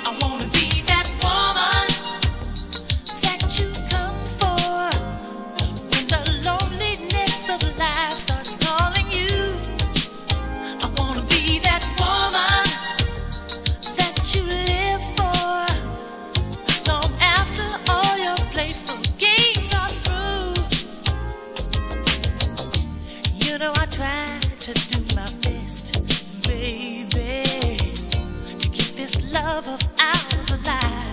wanna be that woman that you come for when the loneliness of life starts calling you. I wanna be that woman that you live for long after all your playful games are through. You know I try to do my best, baby, to keep this love of ours alive.